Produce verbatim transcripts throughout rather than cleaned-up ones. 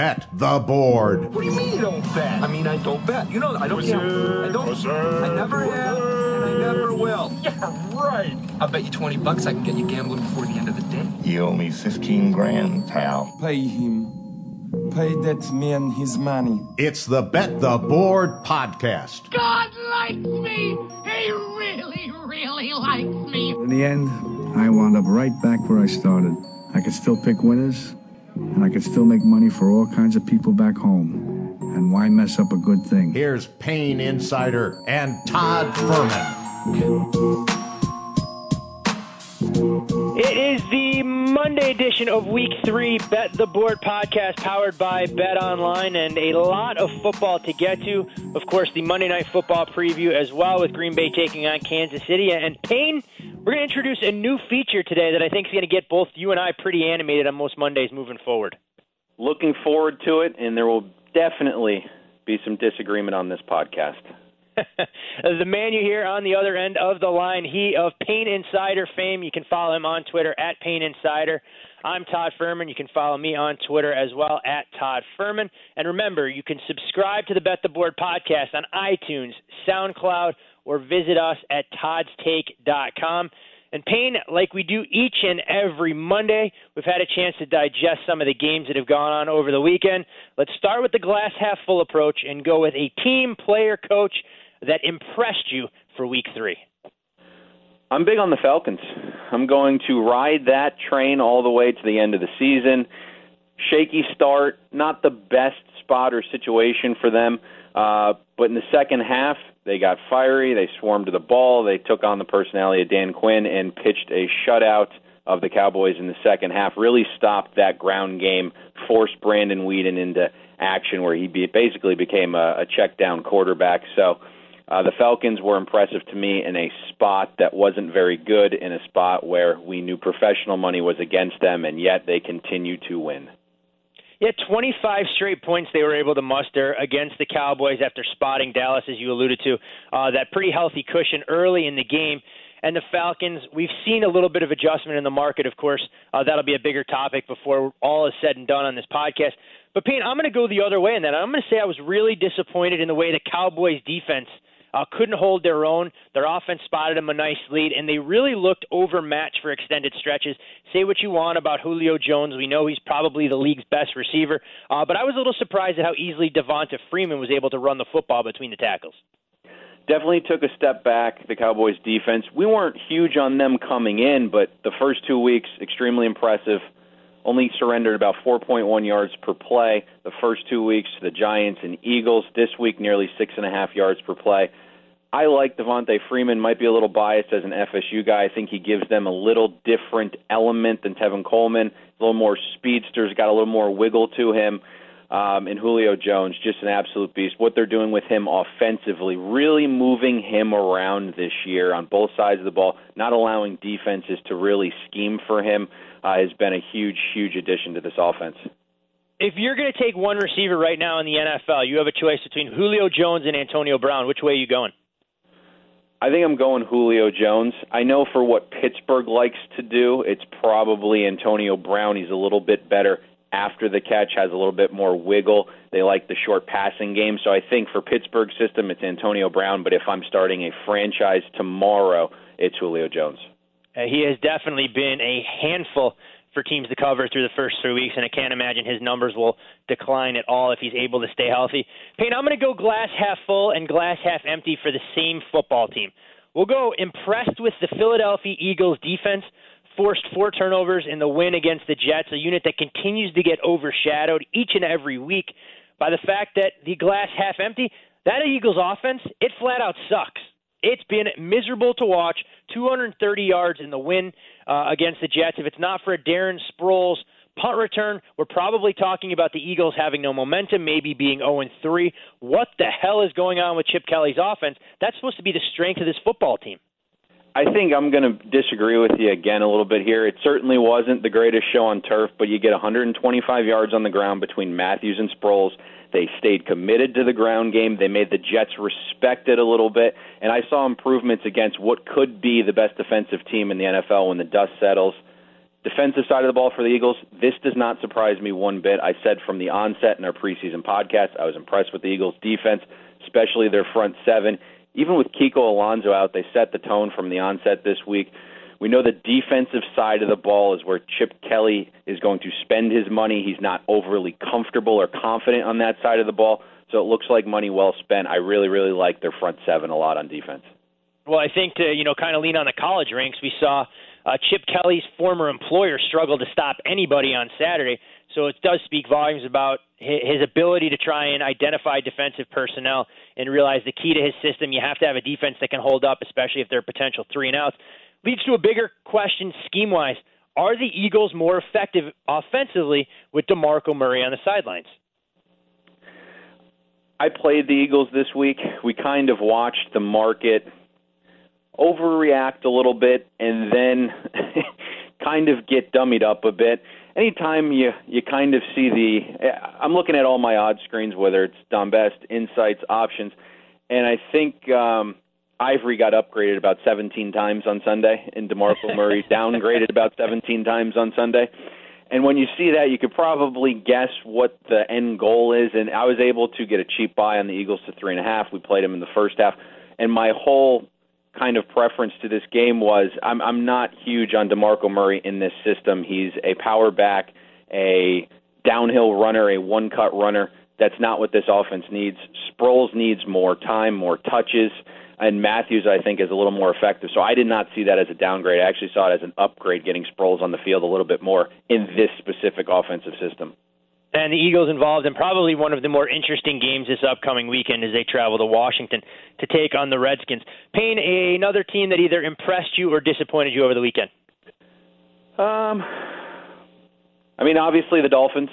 Bet the Board. What do you mean you don't bet? I mean, I don't bet. You know, I don't gamble. I don't. I never have, and I never will. Yeah, right. I'll bet you twenty bucks I can get you gambling before the end of the day. You owe me fifteen grand, pal. Pay him. Pay that man his money. It's the Bet the Board podcast. God likes me. He really, really likes me. In the end, I wound up right back where I started. I could still pick winners, and I could still make money for all kinds of people back home. And why mess up a good thing? Here's Payne Insider and Todd Fuhrman. It is the Monday edition of Week three Bet the Board podcast powered by Bet Online, and a lot of football to get to. Of course, the Monday Night Football preview as well, with Green Bay taking on Kansas City. And Payne, we're going to introduce a new feature today that I think is going to get both you and I pretty animated on most Mondays moving forward. Looking forward to it, and there will definitely be some disagreement on this podcast. The man you hear on the other end of the line, he of Payne Insider fame. You can follow him on Twitter at Payne Insider. I'm Todd Fuhrman. You can follow me on Twitter as well at Todd Fuhrman. And remember, you can subscribe to the Bet the Board podcast on iTunes, SoundCloud, or visit us at todds take dot com. And Payne, like we do each and every Monday, we've had a chance to digest some of the games that have gone on over the weekend. Let's start with the glass half full approach and go with a team, player, coach that impressed you for week three. I'm big on the Falcons. I'm going to ride that train all the way to the end of the season. Shaky start, not the best spot or situation for them, uh, but in the second half, they got fiery, they swarmed to the ball, they took on the personality of Dan Quinn and pitched a shutout of the Cowboys in the second half, really stopped that ground game, forced Brandon Weeden into action where he be, basically became a, a check-down quarterback. So uh, the Falcons were impressive to me in a spot that wasn't very good, in a spot where we knew professional money was against them, and yet they continue to win. Yeah, twenty-five straight points they were able to muster against the Cowboys after spotting Dallas, as you alluded to, uh, that pretty healthy cushion early in the game. And the Falcons, we've seen a little bit of adjustment in the market, of course. Uh, that'll be a bigger topic before all is said and done on this podcast. But, Payne, I'm going to go the other way in that. I'm going to say I was really disappointed in the way the Cowboys' defense Uh, couldn't hold their own. Their offense spotted them a nice lead, and they really looked overmatched for extended stretches. Say what you want about Julio Jones. We know he's probably the league's best receiver, uh, but I was a little surprised at how easily Devonta Freeman was able to run the football between the tackles. Definitely took a step back, the Cowboys' defense. We weren't huge on them coming in, but the first two weeks, extremely impressive. Only surrendered about four point one yards per play the first two weeks to the Giants and Eagles. This week, nearly six and a half yards per play. I like Devonta Freeman. Might be a little biased as an F S U guy. I think he gives them a little different element than Tevin Coleman. A little more speedsters, got a little more wiggle to him. Um, and Julio Jones, just an absolute beast. What they're doing with him offensively, really moving him around this year on both sides of the ball, not allowing defenses to really scheme for him, uh, has been a huge, huge addition to this offense. If you're going to take one receiver right now in the N F L, you have a choice between Julio Jones and Antonio Brown. Which way are you going? I think I'm going Julio Jones. I know for what Pittsburgh likes to do, it's probably Antonio Brown. He's a little bit better after the catch, has a little bit more wiggle. They like the short passing game. So I think for Pittsburgh's system, it's Antonio Brown. But if I'm starting a franchise tomorrow, it's Julio Jones. Uh, he has definitely been a handful for teams to cover through the first three weeks, and I can't imagine his numbers will decline at all if he's able to stay healthy. Payne, I'm going to go glass half full and glass half empty for the same football team. We'll go impressed with the Philadelphia Eagles defense, forced four turnovers in the win against the Jets, a unit that continues to get overshadowed each and every week by the fact that the glass half empty, that Eagles offense, it flat out sucks. It's been miserable to watch, two hundred thirty yards in the win uh, against the Jets. If it's not for a Darren Sproles punt return, we're probably talking about the Eagles having no momentum, maybe being oh and three. What the hell is going on with Chip Kelly's offense? That's supposed to be the strength of this football team. I think I'm going to disagree with you again a little bit here. It certainly wasn't the greatest show on turf, but you get one hundred twenty-five yards on the ground between Matthews and Sproles. They stayed committed to the ground game. They made the Jets respect it a little bit. And I saw improvements against what could be the best defensive team in the N F L when the dust settles. Defensive side of the ball for the Eagles, this does not surprise me one bit. I said from the onset in our preseason podcast, I was impressed with the Eagles' defense, especially their front seven. Even with Kiko Alonso out, they set the tone from the onset this week. We know the defensive side of the ball is where Chip Kelly is going to spend his money. He's not overly comfortable or confident on that side of the ball, so it looks like money well spent. I really, really like their front seven a lot on defense. Well, I think to, you know, kind of lean on the college ranks, we saw uh, Chip Kelly's former employer struggle to stop anybody on Saturday. So it does speak volumes about his ability to try and identify defensive personnel and realize the key to his system, you have to have a defense that can hold up, especially if they're potential three and outs. Leads to a bigger question scheme-wise. Are the Eagles more effective offensively with DeMarco Murray on the sidelines? I played the Eagles this week. We kind of watched the market overreact a little bit and then kind of get dummied up a bit. Anytime you, you kind of see the – I'm looking at all my odds screens, whether it's Donbest, Insights, Options, and I think um, Ivory got upgraded about seventeen times on Sunday, and DeMarco Murray downgraded about seventeen times on Sunday. And when you see that, you could probably guess what the end goal is, and I was able to get a cheap buy on the Eagles to three and a half. We played them in the first half, and my whole – kind of preference to this game was I'm I'm not huge on DeMarco Murray in this system. He's a power back, a downhill runner, a one-cut runner. That's not what this offense needs. Sproles needs more time, more touches, and Matthews, I think, is a little more effective. So I did not see that as a downgrade. I actually saw it as an upgrade, getting Sproles on the field a little bit more in this specific offensive system. And the Eagles involved in probably one of the more interesting games this upcoming weekend as they travel to Washington to take on the Redskins. Payne, another team that either impressed you or disappointed you over the weekend? Um, I mean, obviously the Dolphins,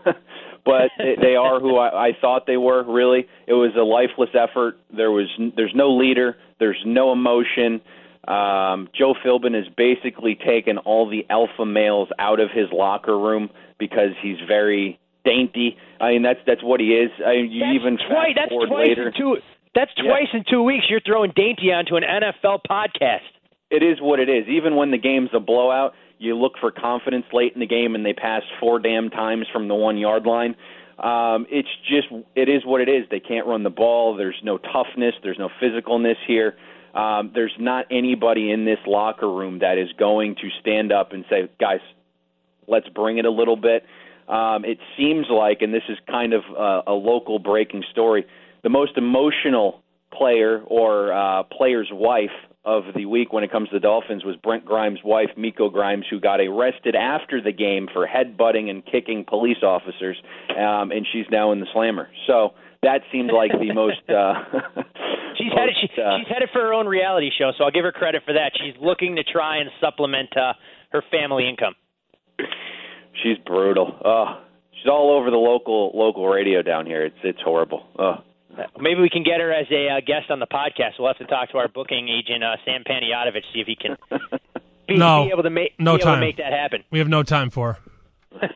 but they are who I, I thought they were, really. It was a lifeless effort. There was There's no leader. There's no emotion. Um, Joe Philbin has basically taken all the alpha males out of his locker room because he's very dainty. I mean, that's that's what he is. I mean, you that's even twice, that's twice later. In two, that's twice yeah. in two weeks you're throwing dainty onto an N F L podcast. It is what it is. Even when the game's a blowout, you look for confidence late in the game, and they pass four damn times from the one-yard line. Um, it's just, it is what it is. They can't run the ball. There's no toughness. There's no physicalness here. Um, there's not anybody in this locker room that is going to stand up and say, guys, let's bring it a little bit. Um, it seems like, and this is kind of uh, a local breaking story, the most emotional player or uh, player's wife of the week when it comes to the Dolphins was Brent Grimes' wife, Miko Grimes, who got arrested after the game for headbutting and kicking police officers, um, and she's now in the slammer. So that seemed like the most... Uh, she's, most headed, she, uh, she's headed for her own reality show, so I'll give her credit for that. She's looking to try and supplement uh, her family income. She's brutal. Oh, she's all over the local local radio down here. It's it's horrible. Oh. Maybe we can get her as a uh, guest on the podcast. We'll have to talk to our booking agent, uh, Sam Paniotovich, see if he can be, no, be able to make no be able time. to make that happen. We have no time for her.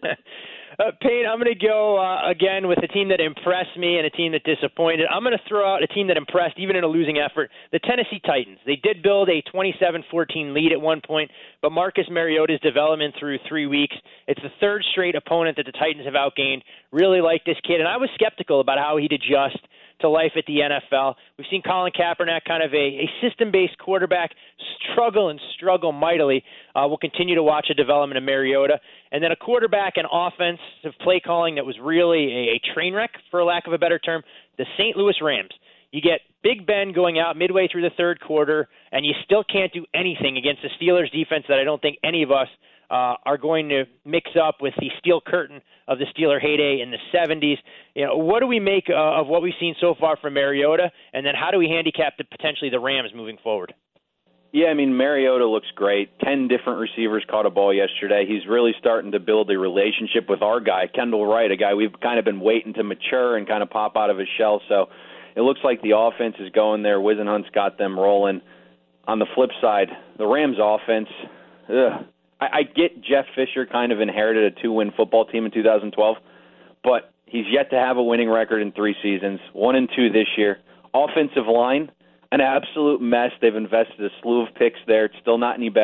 Uh, Payne, I'm going to go uh, again with a team that impressed me and a team that disappointed. I'm going to throw out a team that impressed, even in a losing effort, the Tennessee Titans. They did build a twenty-seven fourteen lead at one point, but Marcus Mariota's development through three weeks, it's the third straight opponent that the Titans have outgained. Really like this kid, and I was skeptical about how he'd adjust to life at the N F L. We've seen Colin Kaepernick, kind of a, a system-based quarterback, struggle and struggle mightily. Uh, we'll continue to watch a development of Mariota. And then a quarterback and offensive play calling that was really a, a train wreck, for lack of a better term, the Saint Louis Rams. You get Big Ben going out midway through the third quarter, and you still can't do anything against the Steelers' defense that I don't think any of us uh, are going to mix up with the steel curtain of the Steeler heyday in the seventies. You know, what do we make uh, of what we've seen so far from Mariota, and then how do we handicap the, potentially the Rams moving forward? Yeah, I mean, Mariota looks great. Ten different receivers caught a ball yesterday. He's really starting to build a relationship with our guy, Kendall Wright, a guy we've kind of been waiting to mature and kind of pop out of his shell. So it looks like the offense is going there. Wisenhunt's got them rolling. On the flip side, the Rams offense, ugh. I, I get Jeff Fisher kind of inherited a two-win football team in two thousand twelve, but he's yet to have a winning record in three seasons, one and two this year. Offensive line, an absolute mess. They've invested a slew of picks there. It's still not any better.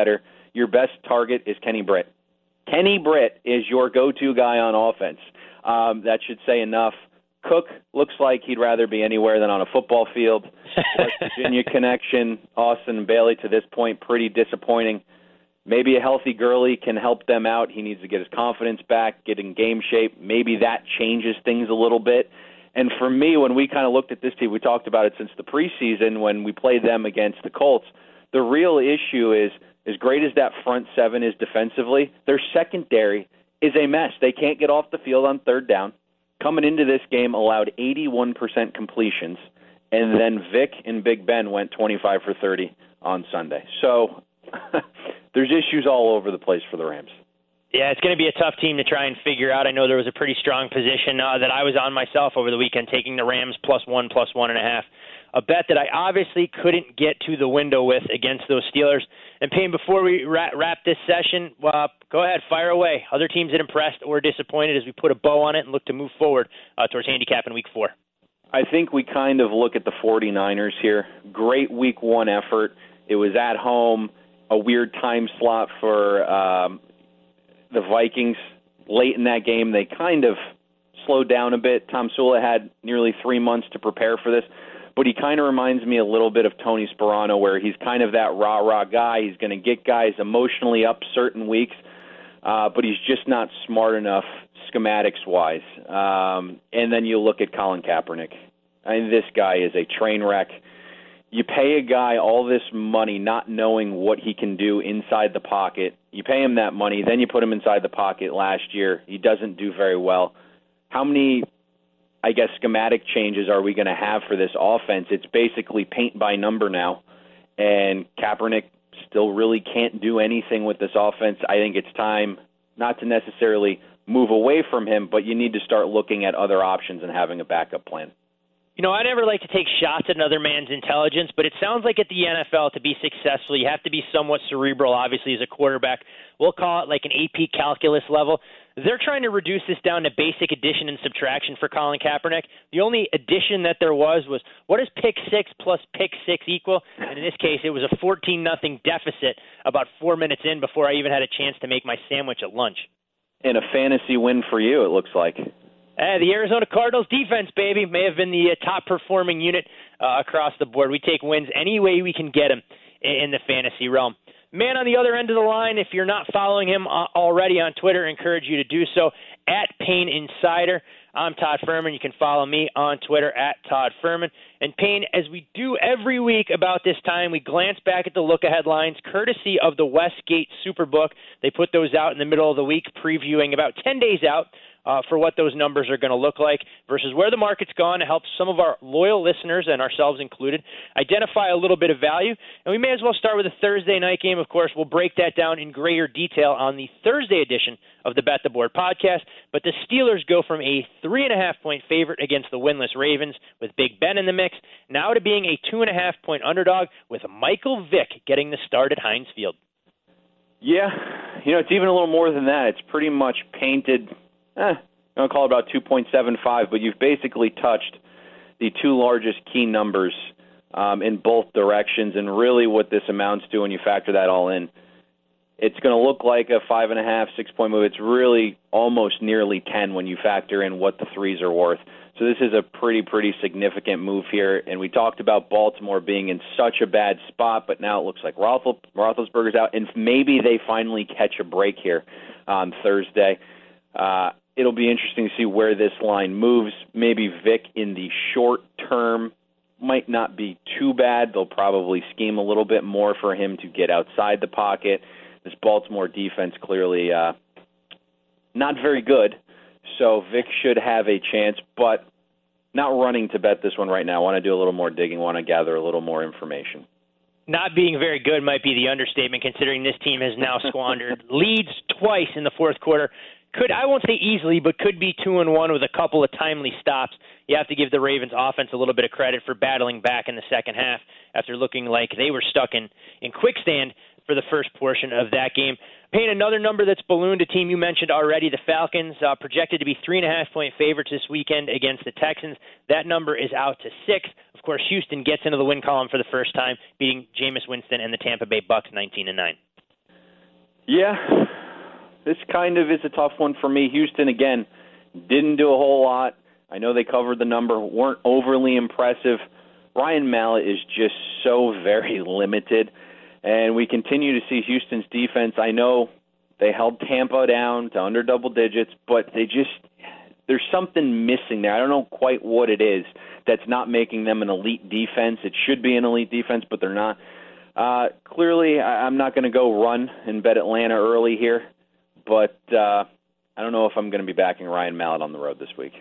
your best target is Kenny Britt. Kenny Britt is your go-to guy on offense. Um, that should say enough. Cook looks like he'd rather be anywhere than on a football field. West Virginia connection, Austin and Bailey to this point, pretty disappointing. Maybe a healthy Gurley can help them out. He needs to get his confidence back, get in game shape. Maybe that changes things a little bit. And for me, when we kind of looked at this team, we talked about it since the preseason when we played them against the Colts. The real issue is, as great as that front seven is defensively, their secondary is a mess. They can't get off the field on third down. Coming into this game, allowed eighty-one percent completions, and then Vic and Big Ben went twenty-five for thirty on Sunday. So there's issues all over the place for the Rams. Yeah, it's going to be a tough team to try and figure out. I know there was a pretty strong position uh, that I was on myself over the weekend, taking the Rams plus one, plus one and a half. A bet that I obviously couldn't get to the window with against those Steelers. And Payne, before we wrap, wrap this session, uh, go ahead, fire away. Other teams that impressed or disappointed as we put a bow on it and look to move forward uh, towards handicap in week four. I think we kind of look at the 49ers here. Great week one effort. It was at home, a weird time slot for um, the Vikings. Late in that game, they kind of slowed down a bit. Tom Sula had nearly three months to prepare for this. But he kind of reminds me a little bit of Tony Sperano, where he's kind of that rah-rah guy. He's going to get guys emotionally up certain weeks, uh, but he's just not smart enough schematics-wise. Um, and then you look at Colin Kaepernick. I mean, this guy is a train wreck. You pay a guy all this money not knowing what he can do inside the pocket. You pay him that money, then you put him inside the pocket last year. He doesn't do very well. How many, I guess, schematic changes are we going to have for this offense? It's basically paint by number now, and Kaepernick still really can't do anything with this offense. I think it's time not to necessarily move away from him, but you need to start looking at other options and having a backup plan. You know, I never like to take shots at another man's intelligence, but it sounds like at the N F L, to be successful, you have to be somewhat cerebral, obviously, as a quarterback. We'll call it like an A P calculus level. They're trying to reduce this down to basic addition and subtraction for Colin Kaepernick. The only addition that there was was, what does pick six plus pick six equal? And in this case, it was a fourteen nothing deficit about four minutes in before I even had a chance to make my sandwich at lunch. And a fantasy win for you, it looks like. Uh, the Arizona Cardinals defense, baby, may have been the uh, top-performing unit uh, across the board. We take wins any way we can get them in, in the fantasy realm. Man on the other end of the line, if you're not following him uh, already on Twitter, I encourage you to do so, at Payne Insider. I'm Todd Furman. You can follow me on Twitter, at Todd Furman. And Payne, as we do every week about this time, we glance back at the look-ahead lines, courtesy of the Westgate Superbook. They put those out in the middle of the week, previewing about ten days out Uh, for what those numbers are going to look like versus where the market's gone to help some of our loyal listeners, and ourselves included, identify a little bit of value. And we may as well start with a Thursday night game. Of course, we'll break that down in greater detail on the Thursday edition of the Bet the Board podcast. But the Steelers go from a three and a half point favorite against the winless Ravens with Big Ben in the mix, now to being a two and a half point underdog with Michael Vick getting the start at Heinz Field. Yeah, you know, it's even a little more than that. It's pretty much painted... Eh, I'm going to call it about two point seven five, but you've basically touched the two largest key numbers um, in both directions, and really what this amounts to when you factor that all in, it's going to look like a five and a half, six point move. It's really almost nearly ten when you factor in what the threes are worth. So this is a pretty, pretty significant move here, and we talked about Baltimore being in such a bad spot, but now it looks like Roethlis- Roethlisberger's out, and maybe they finally catch a break here on Thursday. Uh, It'll be interesting to see where this line moves. Maybe Vic in the short term might not be too bad. They'll probably scheme a little bit more for him to get outside the pocket. This Baltimore defense clearly uh, not very good, so Vic should have a chance, but not running to bet this one right now. I want to do a little more digging, want to gather a little more information. Not being very good might be the understatement, considering this team has now squandered leads twice in the fourth quarter. Could I won't say easily, but could be two and one with a couple of timely stops. You have to give the Ravens offense a little bit of credit for battling back in the second half after looking like they were stuck in, in quicksand for the first portion of that game. Payne, another number that's ballooned, a team you mentioned already, the Falcons, uh, projected to be three and a half point favorites this weekend against the Texans. That number is out to six. Of course, Houston gets into the win column for the first time, beating Jameis Winston and the Tampa Bay Bucks nineteen to nine. Yeah, this kind of is a tough one for me. Houston, again, didn't do a whole lot. I know they covered the number, weren't overly impressive. Ryan Mallett is just so very limited, and we continue to see Houston's defense. I know they held Tampa down to under double digits, but they just there's something missing there. I don't know quite what it is that's not making them an elite defense. It should be an elite defense, but they're not. Uh, clearly, I, I'm not going to go run and bet Atlanta early here, but uh, I don't know if I'm going to be backing Ryan Mallett on the road this week.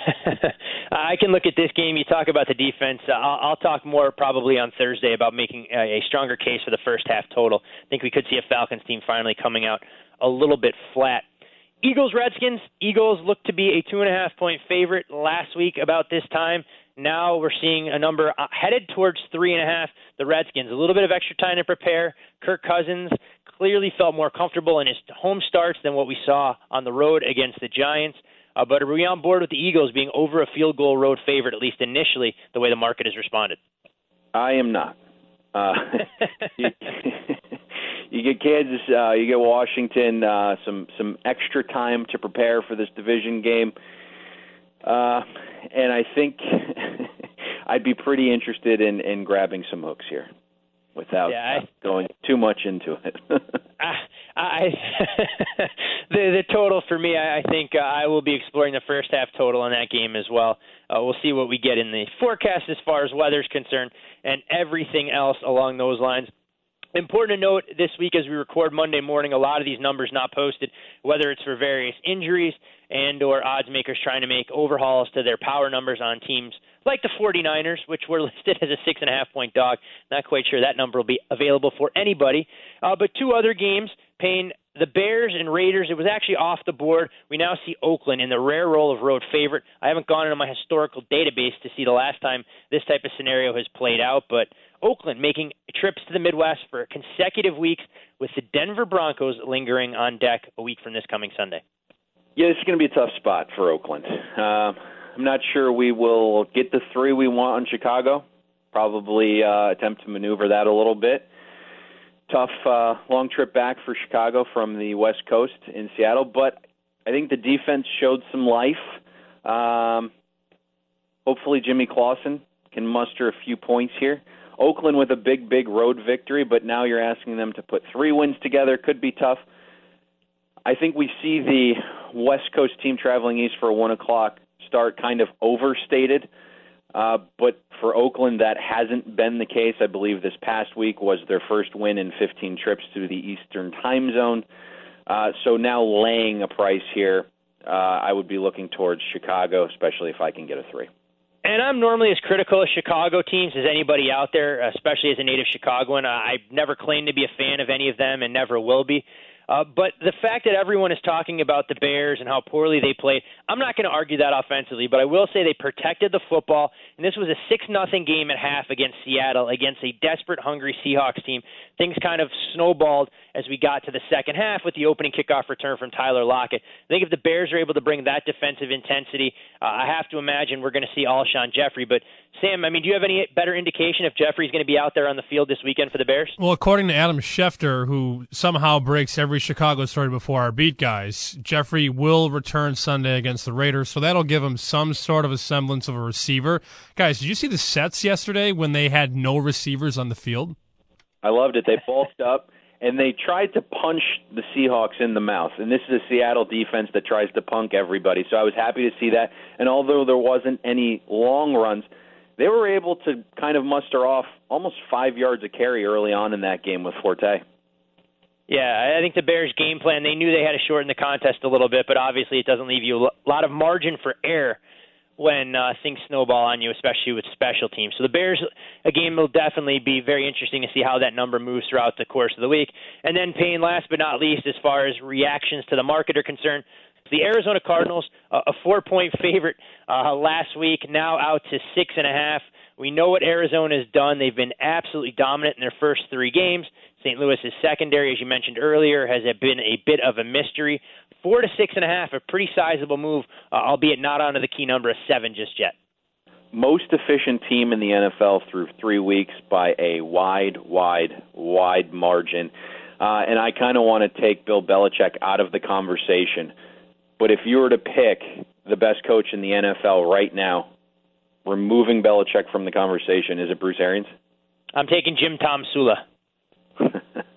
I can look at this game. You talk about the defense. I'll, I'll talk more probably on Thursday about making a, a stronger case for the first half total. I think we could see a Falcons team finally coming out a little bit flat. Eagles-Redskins. Eagles look to be a two-and-a-half-point favorite last week about this time. Now we're seeing a number headed towards three and a half. The Redskins, a little bit of extra time to prepare. Kirk Cousins clearly felt more comfortable in his home starts than what we saw on the road against the Giants. Uh, but are we on board with the Eagles being over a field goal road favorite, at least initially, the way the market has responded? I am not. Uh, you, you get Kansas, uh, you get Washington, uh, some some extra time to prepare for this division game. Uh, and I think I'd be pretty interested in, in grabbing some hooks here without yeah, I, uh, going too much into it. I, I the the total for me, I, I think uh, I will be exploring the first half total on that game as well. Uh, we'll see what we get in the forecast as far as weather's concerned and everything else along those lines. Important to note this week as we record Monday morning, a lot of these numbers not posted, whether it's for various injuries and or odds makers trying to make overhauls to their power numbers on teams like the 49ers, which were listed as a six and a half point dog. Not quite sure that number will be available for anybody. Uh, but two other games, Payne, the Bears and Raiders, it was actually off the board. We now see Oakland in the rare role of road favorite. I haven't gone into my historical database to see the last time this type of scenario has played out, but Oakland making trips to the Midwest for consecutive weeks with the Denver Broncos lingering on deck a week from this coming Sunday. Yeah, this is going to be a tough spot for Oakland. Uh, I'm not sure we will get the three we want in Chicago. Probably uh, attempt to maneuver that a little bit. Tough uh, long trip back for Chicago from the West Coast in Seattle, but I think the defense showed some life. Um, hopefully Jimmy Clausen can muster a few points here. Oakland with a big, big road victory, but now you're asking them to put three wins together. Could be tough. I think we see the West Coast team traveling east for a one o'clock start kind of overstated. Uh, but for Oakland, that hasn't been the case. I believe this past week was their first win in fifteen trips to the Eastern time zone. Uh, so now laying a price here, uh, I would be looking towards Chicago, especially if I can get a three. And I'm normally as critical of Chicago teams as anybody out there, especially as a native Chicagoan. I've never claimed to be a fan of any of them and never will be. Uh, but the fact that everyone is talking about the Bears and how poorly they played, I'm not going to argue that offensively, but I will say they protected the football, and this was a six nothing game at half against Seattle, against a desperate, hungry Seahawks team. Things kind of snowballed as we got to the second half with the opening kickoff return from Tyler Lockett. I think if the Bears are able to bring that defensive intensity, uh, I have to imagine we're going to see Alshon Jeffrey. But, Sam, I mean, do you have any better indication if Jeffrey's going to be out there on the field this weekend for the Bears? Well, according to Adam Schefter, who somehow breaks every Chicago story before our beat guys, Jeffrey will return Sunday against the Raiders, so that'll give him some sort of a semblance of a receiver. Guys, did you see the sets yesterday when they had no receivers on the field? I loved it. They bulked up, and they tried to punch the Seahawks in the mouth. And this is a Seattle defense that tries to punk everybody, so I was happy to see that. And although there wasn't any long runs, they were able to kind of muster off almost five yards of carry early on in that game with Forte. Yeah, I think the Bears' game plan, they knew they had to shorten the contest a little bit, but obviously it doesn't leave you a lot of margin for error when uh, things snowball on you, especially with special teams. So the Bears, a game will definitely be very interesting to see how that number moves throughout the course of the week. And then, Payne, last but not least, as far as reactions to the market are concerned, the Arizona Cardinals, uh, a four-point favorite uh, last week, now out to six and a half. We know what Arizona has done. They've been absolutely dominant in their first three games. Saint Louis's secondary, as you mentioned earlier, has been a bit of a mystery. Four to six and a half, a pretty sizable move, uh, albeit not onto the key number of seven just yet. Most efficient team in the N F L through three weeks by a wide, wide, wide margin. uh, and I kind of want to take Bill Belichick out of the conversation. But if you were to pick the best coach in the N F L right now, removing Belichick from the conversation, is it Bruce Arians? I'm taking Jim Tom Sula. is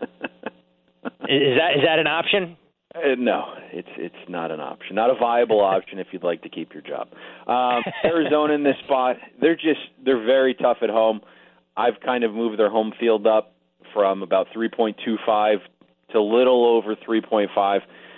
that is that an option? Uh, no, it's it's not an option. Not a viable option if you'd like to keep your job. Um, Arizona in this spot, they're just they're very tough at home. I've kind of moved their home field up from about three point two five to little over three point five.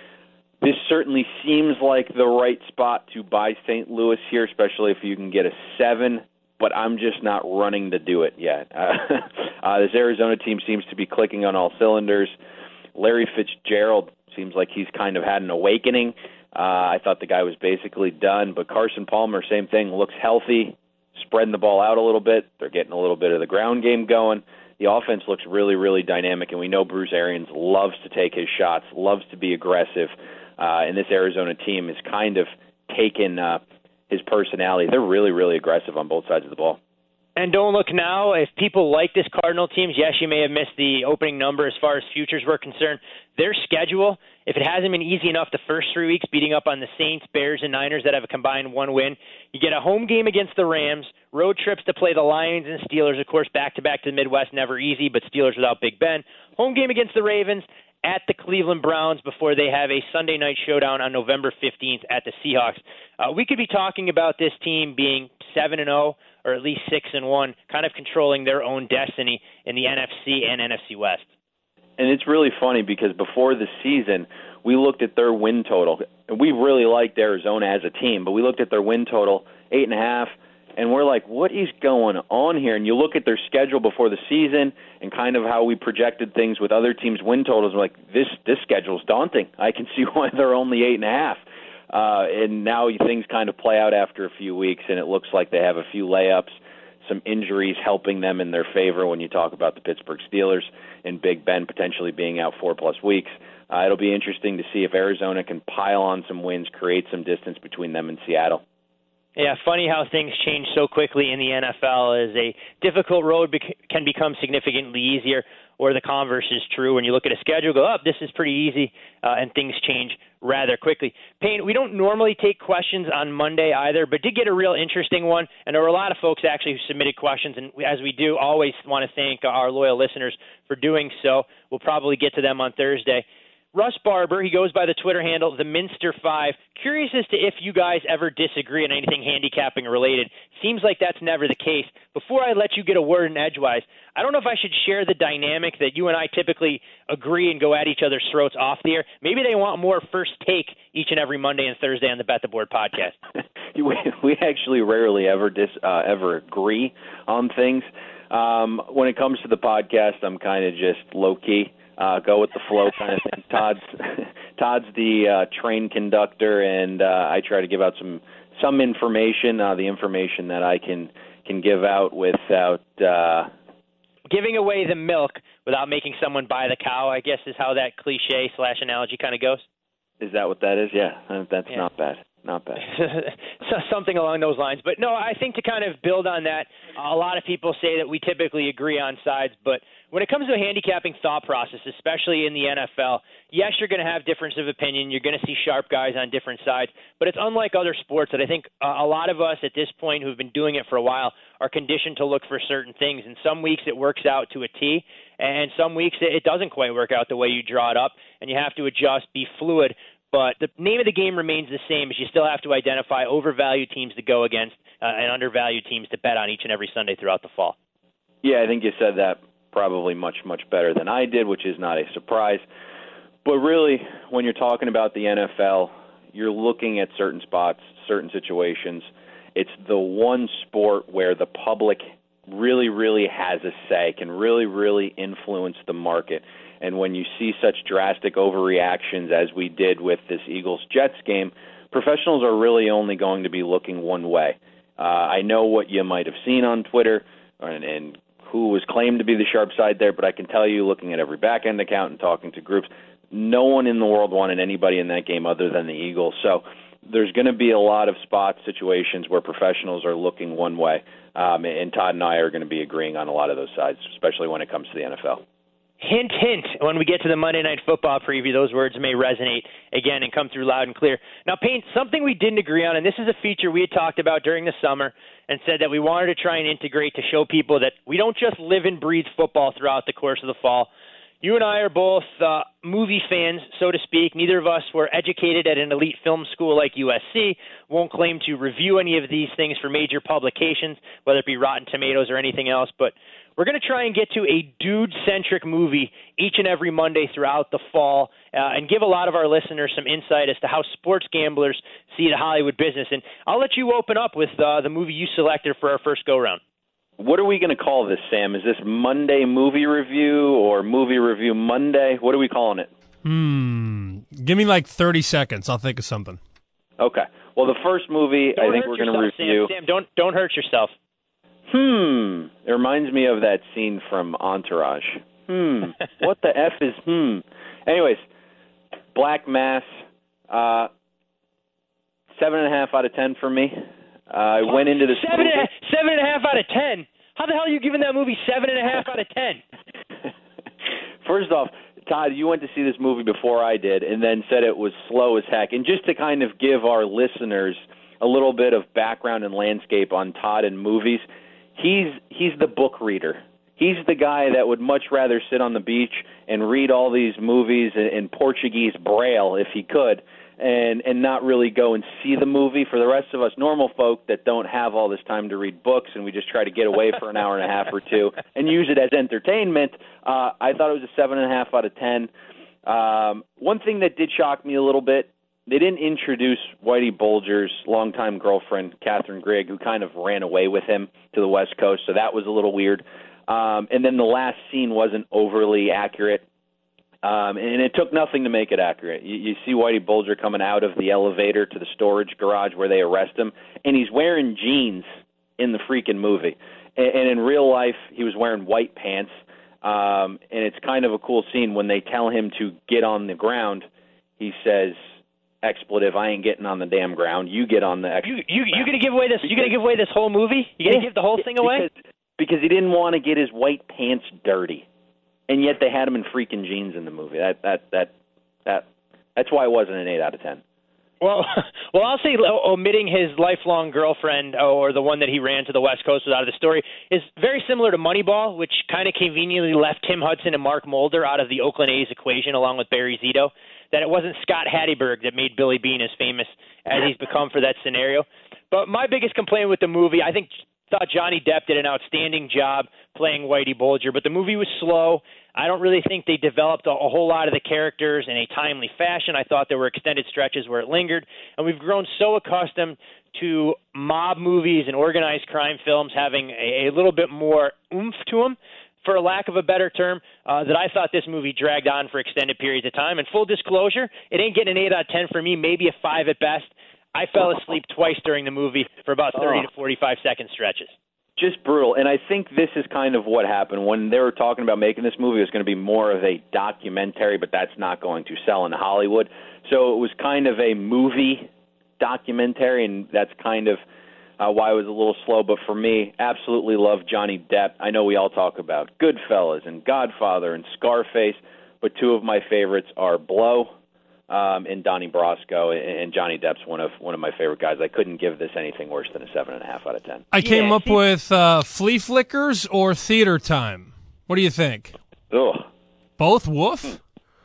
This certainly seems like the right spot to buy Saint Louis here, especially if you can get a seven, but I'm just not running to do it yet. Uh, uh, this Arizona team seems to be clicking on all cylinders. Larry Fitzgerald seems like he's kind of had an awakening. Uh, I thought the guy was basically done, but Carson Palmer, same thing, looks healthy, spreading the ball out a little bit. They're getting a little bit of the ground game going. The offense looks really, really dynamic, and we know Bruce Arians loves to take his shots, loves to be aggressive, uh, and this Arizona team has kind of taken uh, his personality. They're really, really aggressive on both sides of the ball. And don't look now. If people like this Cardinal team, yes, you may have missed the opening number as far as futures were concerned. Their schedule, if it hasn't been easy enough the first three weeks, beating up on the Saints, Bears, and Niners that have a combined one win, you get a home game against the Rams, road trips to play the Lions and Steelers, of course, back-to-back to the Midwest, never easy, but Steelers without Big Ben. Home game against the Ravens, at the Cleveland Browns before they have a Sunday night showdown on November fifteenth at the Seahawks. Uh, we could be talking about this team being seven and oh or at least six and one, kind of controlling their own destiny in the N F C and N F C West. And it's really funny because before the season, we looked at their win total. We really liked Arizona as a team, but we looked at their win total, eight and a half, and we're like, what is going on here? And you look at their schedule before the season and kind of how we projected things with other teams' win totals. We're like, this this schedule's daunting. I can see why they're only eight and a half. Uh, and now things kind of play out after a few weeks, and it looks like they have a few layups, some injuries helping them in their favor when you talk about the Pittsburgh Steelers and Big Ben potentially being out four-plus weeks. Uh, it'll be interesting to see if Arizona can pile on some wins, create some distance between them and Seattle. Yeah, funny how things change so quickly in the N F L. As a difficult road bec- can become significantly easier, or the converse is true. When you look at a schedule, go, oh, this is pretty easy, uh, and things change rather quickly. Payne, we don't normally take questions on Monday either, but did get a real interesting one, and there were a lot of folks actually who submitted questions, and as we do, always want to thank our loyal listeners for doing so. We'll probably get to them on Thursday. Russ Barber, he goes by the Twitter handle, the Minster five. Curious as to if you guys ever disagree on anything handicapping related. Seems like that's never the case. Before I let you get a word in edgewise, I don't know if I should share the dynamic that you and I typically agree and go at each other's throats off the air. Maybe they want more first take each and every Monday and Thursday on the Bet the Board podcast. we, we actually rarely ever dis, uh, ever agree on things. Um, when it comes to the podcast, I'm kind of just low-key. Uh, go with the flow kind of thing. Todd's Todd's the uh, train conductor, and uh, I try to give out some some information, uh, the information that I can can give out without uh, giving away the milk without making someone buy the cow. I guess is how that cliche slash analogy kind of goes. Is that what that is? Yeah, that's yeah. not bad. Not bad. So something along those lines. But no, I think to kind of build on that, a lot of people say that we typically agree on sides, but when it comes to a handicapping thought process, especially in the N F L, yes, you're going to have difference of opinion. You're going to see sharp guys on different sides, but it's unlike other sports that I think uh, a lot of us at this point who've been doing it for a while are conditioned to look for certain things. And some weeks it works out to a T, and some weeks it doesn't quite work out the way you draw it up, and you have to adjust, be fluid. But the name of the game remains the same, is you still have to identify overvalued teams to go against uh, and undervalued teams to bet on each and every Sunday throughout the fall. Yeah, I think you said that probably much, much better than I did, which is not a surprise. But really, when you're talking about the N F L, you're looking at certain spots, certain situations. It's the one sport where the public really, really has a say, can really, really influence the market. And when you see such drastic overreactions as we did with this Eagles-Jets game, professionals are really only going to be looking one way. Uh, I know what you might have seen on Twitter and, and who was claimed to be the sharp side there, but I can tell you, looking at every back-end account and talking to groups, no one in the world wanted anybody in that game other than the Eagles. So there's going to be a lot of spot situations where professionals are looking one way, um, and Todd and I are going to be agreeing on a lot of those sides, especially when it comes to the N F L. Hint, hint, when we get to the Monday Night Football preview, those words may resonate again and come through loud and clear. Now, Payne, something we didn't agree on, and this is a feature we had talked about during the summer and said that we wanted to try and integrate to show people that we don't just live and breathe football throughout the course of the fall. You and I are both uh, movie fans, so to speak. Neither of us were educated at an elite film school like U S C, won't claim to review any of these things for major publications, whether it be Rotten Tomatoes or anything else, but we're going to try and get to a dude-centric movie each and every Monday throughout the fall uh, and give a lot of our listeners some insight as to how sports gamblers see the Hollywood business. And I'll let you open up with uh, the movie you selected for our first go-round. What are we going to call this, Sam? Is this Monday Movie Review or Movie Review Monday? What are we calling it? Hmm. Give me like thirty seconds. I'll think of something. Okay. Well, the first movie don't I think we're going to review. Sam, Sam, don't, don't hurt yourself. Hmm. It reminds me of that scene from Entourage. Hmm. What the F is hmm? Anyways, Black Mass, uh, seven and a half out of ten for me. Uh, I oh, went into this seven movie. And a, seven and a half out of ten. How the hell are you giving that movie seven and a half out of ten? First off, Todd, you went to see this movie before I did, and then said it was slow as heck. And just to kind of give our listeners a little bit of background and landscape on Todd and movies. He's he's the book reader. He's the guy that would much rather sit on the beach and read all these movies in, in Portuguese Braille if he could, and, and not really go and see the movie. For the rest of us normal folk that don't have all this time to read books and we just try to get away for an hour and a half or two and use it as entertainment, uh, I thought it was a seven and a half out of ten. Um, one thing that did shock me a little bit, they didn't introduce Whitey Bulger's longtime girlfriend, Catherine Grigg, who kind of ran away with him to the West Coast, so that was a little weird. Um, and then the last scene wasn't overly accurate, um, and it took nothing to make it accurate. You, you see Whitey Bulger coming out of the elevator to the storage garage where they arrest him, and he's wearing jeans in the freaking movie. And, and in real life, he was wearing white pants, um, and it's kind of a cool scene when they tell him to get on the ground. He says, expletive, I ain't getting on the damn ground. You get on the expletive. You you you gonna give away this? You gonna give away this whole movie? You gonna yeah, give the whole thing away? Because, because he didn't want to get his white pants dirty, and yet they had him in freaking jeans in the movie. That that that that that's why it wasn't an eight out of ten. Well, well, I'll say omitting his lifelong girlfriend or the one that he ran to the West Coast was out of the story is very similar to Moneyball, which kind of conveniently left Tim Hudson and Mark Mulder out of the Oakland A's equation along with Barry Zito. That it wasn't Scott Hatteberg that made Billy Beane as famous as he's become for that scenario. But my biggest complaint with the movie, I think thought Johnny Depp did an outstanding job playing Whitey Bulger, but the movie was slow. I don't really think they developed a, a whole lot of the characters in a timely fashion. I thought there were extended stretches where it lingered, and we've grown so accustomed to mob movies and organized crime films having a, a little bit more oomph to them, for lack of a better term, uh, that I thought this movie dragged on for extended periods of time. And full disclosure, it ain't getting an eight out of ten for me, maybe a five at best. I fell asleep twice during the movie for about thirty to forty-five second stretches. Just brutal. And I think this is kind of what happened. When they were talking about making this movie, it was going to be more of a documentary, but that's not going to sell in Hollywood. So it was kind of a movie documentary, and that's kind of Uh, why it was a little slow, but for me, absolutely love Johnny Depp. I know we all talk about Goodfellas and Godfather and Scarface, but two of my favorites are Blow um, and Donnie Brasco, and Johnny Depp's one of one of my favorite guys. I couldn't give this anything worse than a seven and a half out of ten. I came yeah, up see, with uh, Flea Flickers or Theater Time. What do you think? Ugh. Both woof?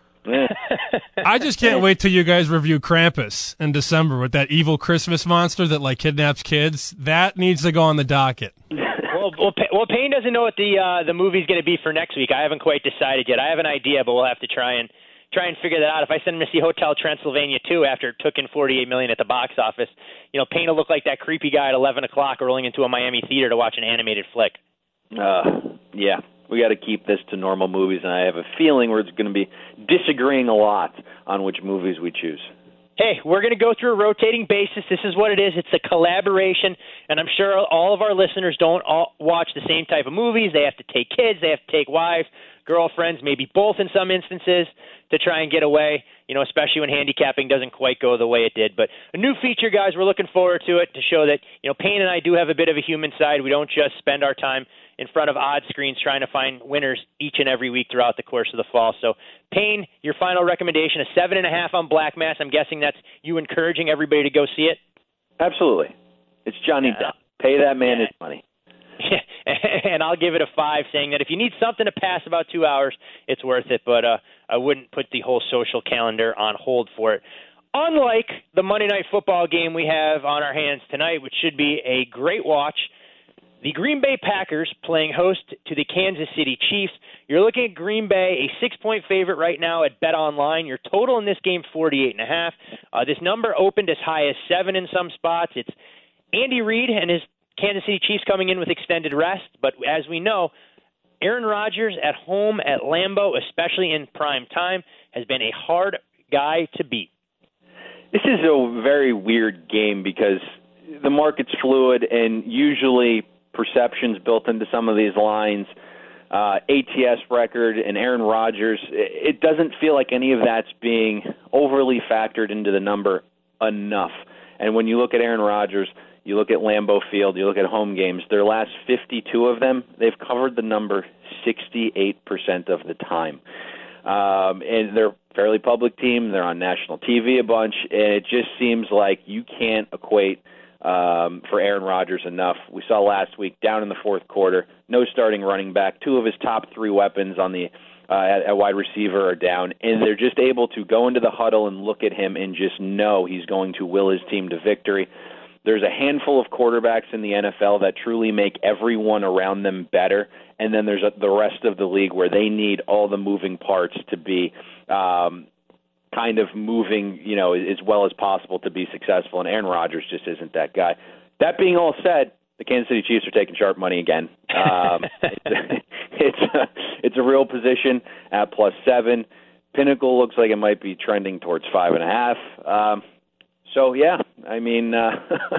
I just can't wait till you guys review Krampus in December with that evil Christmas monster that like kidnaps kids. That needs to go on the docket. well, well, well, Payne doesn't know what the uh, the movie's going to be for next week. I haven't quite decided yet. I have an idea, but we'll have to try and try and figure that out. If I send him to see Hotel Transylvania two after it took in forty-eight million dollars at the box office, you know, Payne will look like that creepy guy at eleven o'clock rolling into a Miami theater to watch an animated flick. Uh, yeah. We got to keep this to normal movies, and I have a feeling we're going to be disagreeing a lot on which movies we choose. Hey, we're going to go through a rotating basis. This is what it is. It's a collaboration, and I'm sure all of our listeners don't all watch the same type of movies. They have to take kids. They have to take wives. girlfriends, maybe both in some instances, to try and get away, you know, especially when handicapping doesn't quite go the way it did. But a new feature, guys, we're looking forward to it to show that, you know, Payne and I do have a bit of a human side. We don't just spend our time in front of odd screens trying to find winners each and every week throughout the course of the fall. So, Payne, your final recommendation, a seven and a half on Black Mass. I'm guessing that's you encouraging everybody to go see it? Absolutely. It's Johnny Yeah. Depp. Pay that man Yeah. his money. And I'll give it a five, saying that if you need something to pass about two hours, it's worth it. But uh, I wouldn't put the whole social calendar on hold for it. Unlike the Monday Night Football game we have on our hands tonight, which should be a great watch, the Green Bay Packers playing host to the Kansas City Chiefs. You're looking at Green Bay, a six-point favorite right now at BetOnline. Your total in this game, forty-eight and a half. Uh, this number opened as high as seven in some spots. It's Andy Reid and his Kansas City Chiefs coming in with extended rest, but as we know, Aaron Rodgers at home at Lambeau, especially in prime time, has been a hard guy to beat. This is a very weird game because the market's fluid and usually perceptions built into some of these lines, uh, A T S record and Aaron Rodgers, it doesn't feel like any of that's being overly factored into the number enough. And when you look at Aaron Rodgers, you look at Lambeau Field, you look at home games, their last fifty-two of them, they've covered the number sixty-eight percent of the time. Um, and they're a fairly public team. They're on national T V a bunch. And it just seems like you can't equate um, for Aaron Rodgers enough. We saw last week down in the fourth quarter, no starting running back. Two of his top three weapons on the uh, at, at wide receiver are down. And they're just able to go into the huddle and look at him and just know he's going to will his team to victory. There's a handful of quarterbacks in the N F L that truly make everyone around them better, and then there's a, the rest of the league where they need all the moving parts to be um, kind of moving, you know, as well as possible to be successful, and Aaron Rodgers just isn't that guy. That being all said, the Kansas City Chiefs are taking sharp money again. Um, it's, it's, a, it's a real position at plus seven. Pinnacle looks like it might be trending towards five and a half. Um, So, yeah, I mean, uh,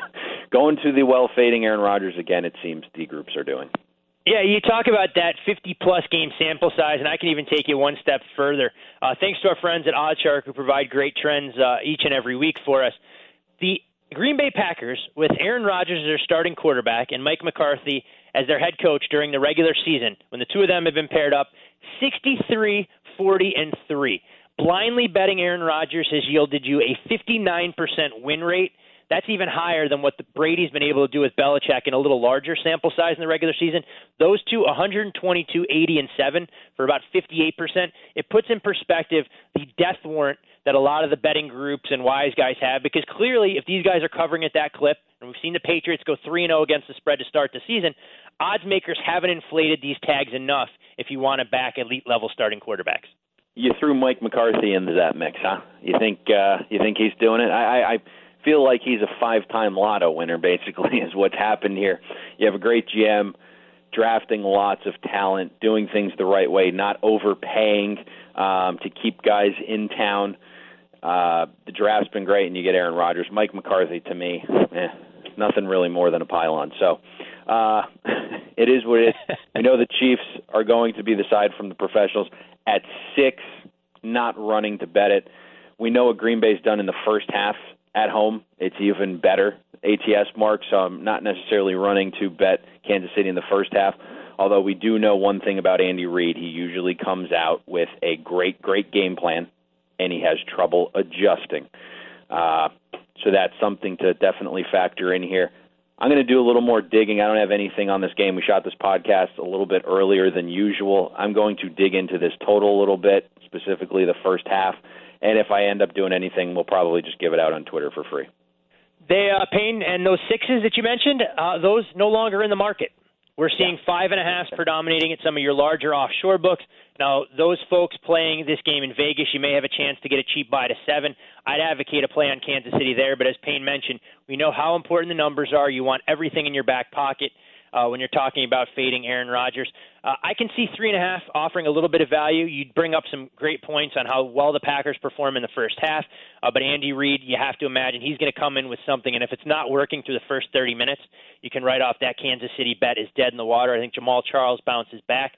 going to the well-fading Aaron Rodgers again, it seems D groups are doing. Yeah, you talk about that fifty-plus game sample size, and I can even take you one step further. Uh, thanks to our friends at OddsShark who provide great trends uh, each and every week for us. The Green Bay Packers, with Aaron Rodgers as their starting quarterback and Mike McCarthy as their head coach during the regular season, when the two of them have been paired up, sixty-three, forty, and three. Blindly betting Aaron Rodgers has yielded you a fifty-nine percent win rate. That's even higher than what the Brady's been able to do with Belichick in a little larger sample size in the regular season. Those two, one twenty-two, eighty, and seven for about fifty-eight percent. It puts in perspective the death warrant that a lot of the betting groups and wise guys have, because clearly if these guys are covering at that clip, and we've seen the Patriots go three and oh against the spread to start the season, odds makers haven't inflated these tags enough if you want to back elite-level starting quarterbacks. You threw Mike McCarthy into that mix, huh? You think uh, you think he's doing it? I, I, I feel like he's a five-time lotto winner, basically, is what's happened here. You have a great G M, drafting lots of talent, doing things the right way, not overpaying um, to keep guys in town. Uh, the draft's been great, and you get Aaron Rodgers. Mike McCarthy, to me, eh, nothing really more than a pylon. So uh, it is what it is. We know the Chiefs are going to be the side from the professionals. At six, not running to bet it. We know what Green Bay's done in the first half at home. It's even better. A T S mark, so I'm not necessarily running to bet Kansas City in the first half, although we do know one thing about Andy Reid. He usually comes out with a great, great game plan, and he has trouble adjusting. Uh, so that's something to definitely factor in here. I'm going to do a little more digging. I don't have anything on this game. We shot this podcast a little bit earlier than usual. I'm going to dig into this total a little bit, specifically the first half. And if I end up doing anything, we'll probably just give it out on Twitter for free. They, uh, Payne, and those sixes that you mentioned, uh, those no longer in the market. We're seeing yeah. five and a halfs predominating at some of your larger offshore books. Now, those folks playing this game in Vegas, you may have a chance to get a cheap buy to seven. I'd advocate a play on Kansas City there, but as Payne mentioned, we know how important the numbers are. You want everything in your back pocket uh, when you're talking about fading Aaron Rodgers. Uh, I can see three and a half offering a little bit of value. You'd bring up some great points on how well the Packers perform in the first half, uh, but Andy Reid, you have to imagine he's going to come in with something, and if it's not working through the first thirty minutes, you can write off that Kansas City bet is dead in the water. I think Jamal Charles bounces back.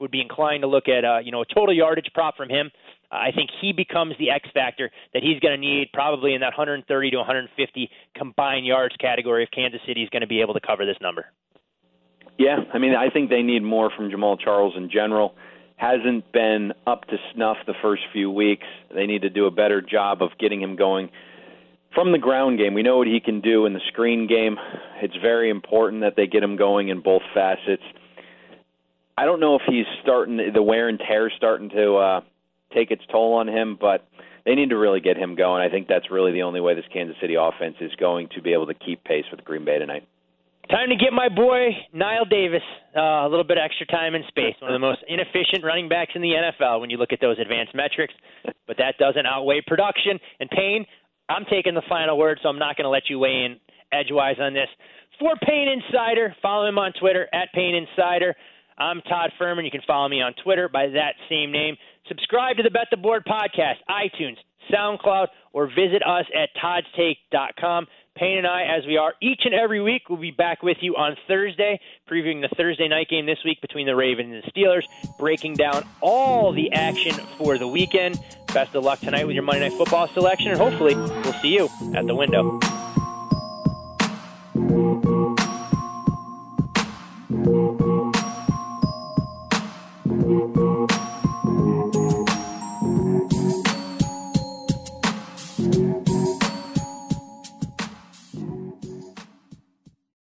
would be inclined to look at uh, you know, a total yardage prop from him. I think he becomes the X factor that he's going to need probably in that one thirty to one fifty combined yards category if Kansas City is going to be able to cover this number. Yeah, I mean, I think they need more from Jamal Charles in general. Hasn't been up to snuff the first few weeks. They need to do a better job of getting him going from the ground game. We know what he can do in the screen game. It's very important that they get him going in both facets. I don't know if he's starting, the wear and tear is starting to uh, take its toll on him, but they need to really get him going. I think that's really the only way this Kansas City offense is going to be able to keep pace with Green Bay tonight. Time to get my boy, Niall Davis, uh, a little bit of extra time and space. One of the most inefficient running backs in the N F L when you look at those advanced metrics. But that doesn't outweigh production. And Payne, I'm taking the final word, so I'm not going to let you weigh in edgewise on this. For Payne Insider, follow him on Twitter, at Payne Insider. I'm Todd Furman. You can follow me on Twitter by that same name. Subscribe to the Bet the Board podcast, iTunes, SoundCloud, or visit us at todds take dot com. Payne and I, as we are each and every week, will be back with you on Thursday, previewing the Thursday night game this week between the Ravens and the Steelers, breaking down all the action for the weekend. Best of luck tonight with your Monday Night Football selection, and hopefully we'll see you at the window.